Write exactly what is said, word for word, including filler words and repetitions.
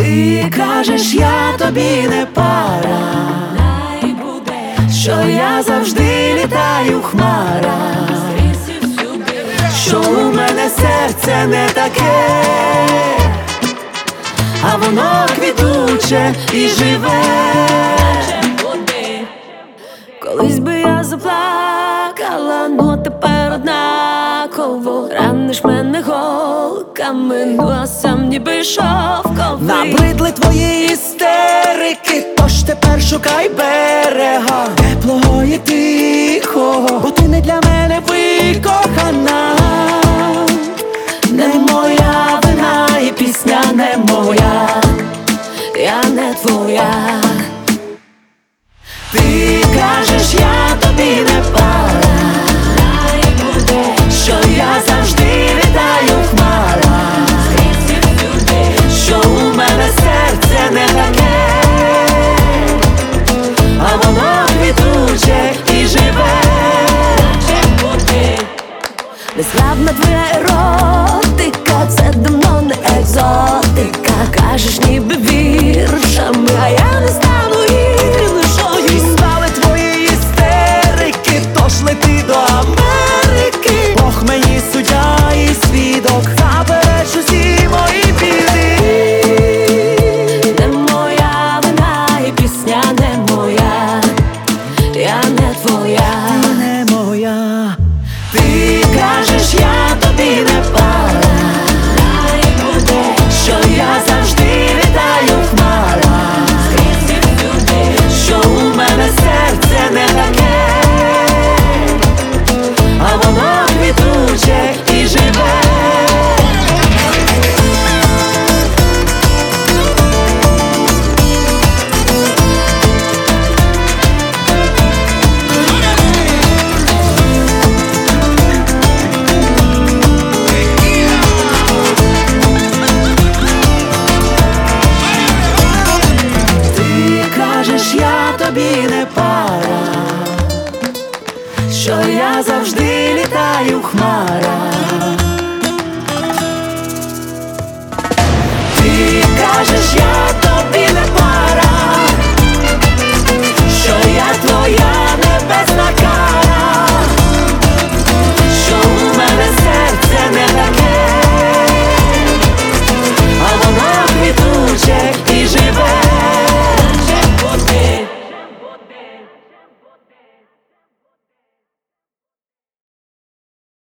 Ти кажеш, я тобі не пара, що я завжди літаю в хмарах, що у мене серце не таке, а воно квітуче і живе. Колись би я заплакала, ну тепер однаково. Раниш мене голками, ну а сам ніби шовковий. Набридли твої істерики, тож тепер шукай берега теплого і тихого, бо ти не для мене викохана. Не моя вина і пісня не моя, я не твоя. Ти кажеш, я тобі не пара, що я завжди літаю в хмарах, що у мене серце не таке, а воно квітуче і живе. Незламна твоя еротика, це давно не екзотика. Кажеш, ніби віршами, а я не стану іншою. Стали твої істерики, тож лети до Америки. Бог мені суддя і свідок, забереш усі мої біди. Не моя вина і пісня не моя, я не твоя. Ти не моя. Ти кажеш, я тобі не пара, що я завжди літаю в хмарах, що у мене серце не таке, а воно квітуче і живе. Ти кажеш, я тобі